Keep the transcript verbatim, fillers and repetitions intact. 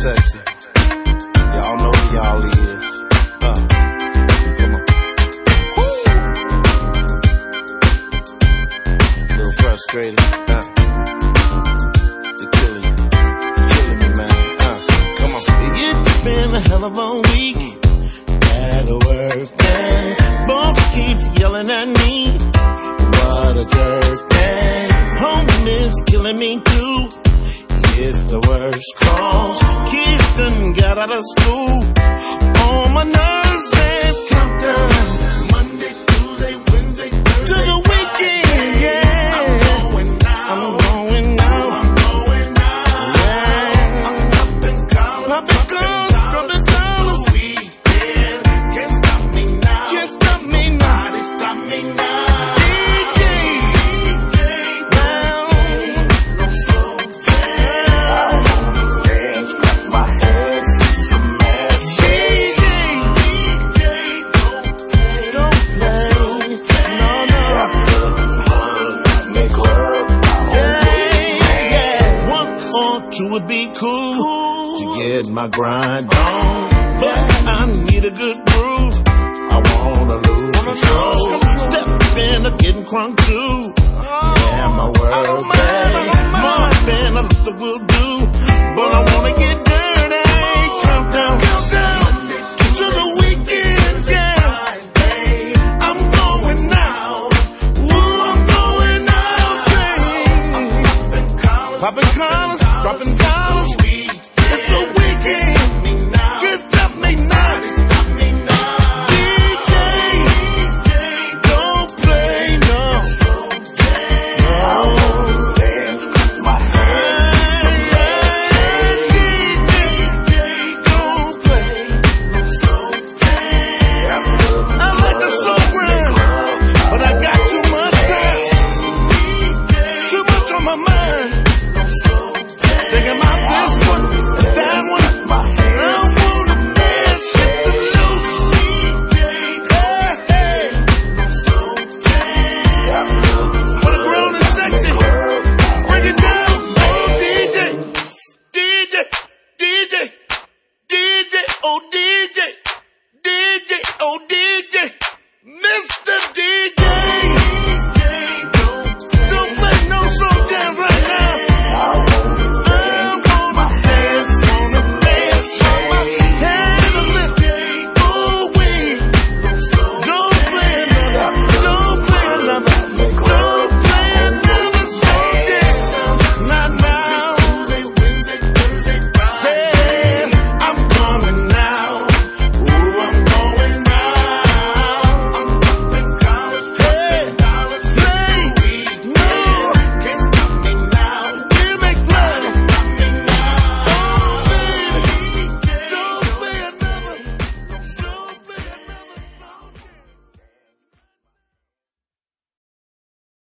sexy. Y'all know who y'all is. Uh, come on. Woo! A little frustrated. Uh, you're killing you. You're killing me, man. Uh, come on. It's been a hell of a week at work, man. Boss keeps yelling at me. What a jerk, man. Home is killing me too. It's the worst cause kids done got out of school. All my nerves have come down. Monday, Tuesday, Wednesday, Thursday, to the weekend, yeah. I'm going out. I'm going out. I'm going out. Yeah. I'm popping collars. Popping collars. Dropping dollars. The weekend. Can't stop me now. Can't stop me now. Nobody stop me now. Would be cool, cool to get my grind on, but I need a good groove. I wanna lose control. Step in or getting crunk too. Yeah, my world day. More than a little will do, but I wanna get dirty. Countdown, countdown to the weekend. Yeah, I'm going out. Ooh, I'm going out. Popping collars, popping collars. Dropping down.